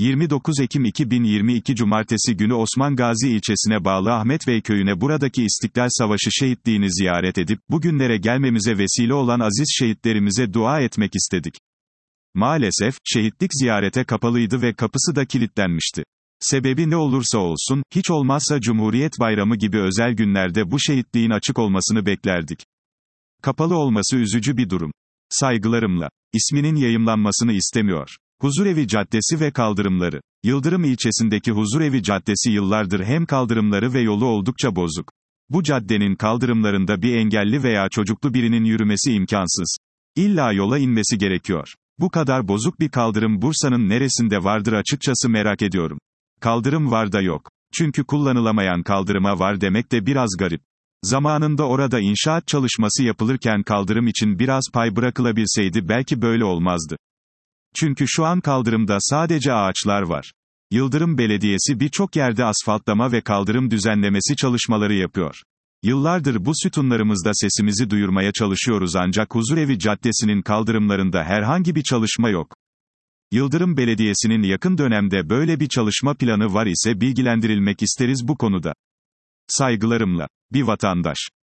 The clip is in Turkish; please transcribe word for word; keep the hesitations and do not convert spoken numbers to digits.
yirmi dokuz Ekim iki bin yirmi iki Cumartesi günü Osman Gazi ilçesine bağlı Ahmetbey köyüne buradaki İstiklal Savaşı şehitliğini ziyaret edip, bugünlere gelmemize vesile olan aziz şehitlerimize dua etmek istedik. Maalesef, şehitlik ziyarete kapalıydı ve kapısı da kilitlenmişti. Sebebi ne olursa olsun, hiç olmazsa Cumhuriyet Bayramı gibi özel günlerde bu şehitliğin açık olmasını beklerdik. Kapalı olması üzücü bir durum. Saygılarımla. İsminin yayımlanmasını istemiyor. Huzurevi Caddesi ve kaldırımları. Yıldırım ilçesindeki Huzurevi Caddesi yıllardır hem kaldırımları ve yolu oldukça bozuk. Bu caddenin kaldırımlarında bir engelli veya çocuklu birinin yürümesi imkansız. İlla yola inmesi gerekiyor. Bu kadar bozuk bir kaldırım Bursa'nın neresinde vardır açıkçası merak ediyorum. Kaldırım var da yok. Çünkü kullanılamayan kaldırıma var demek de biraz garip. Zamanında orada inşaat çalışması yapılırken kaldırım için biraz pay bırakılabilseydi belki böyle olmazdı. Çünkü şu an kaldırımda sadece ağaçlar var. Yıldırım Belediyesi birçok yerde asfaltlama ve kaldırım düzenlemesi çalışmaları yapıyor. Yıllardır bu sütunlarımızda sesimizi duyurmaya çalışıyoruz ancak Huzurevi Caddesi'nin kaldırımlarında herhangi bir çalışma yok. Yıldırım Belediyesi'nin yakın dönemde böyle bir çalışma planı var ise bilgilendirilmek isteriz bu konuda. Saygılarımla. Bir vatandaş.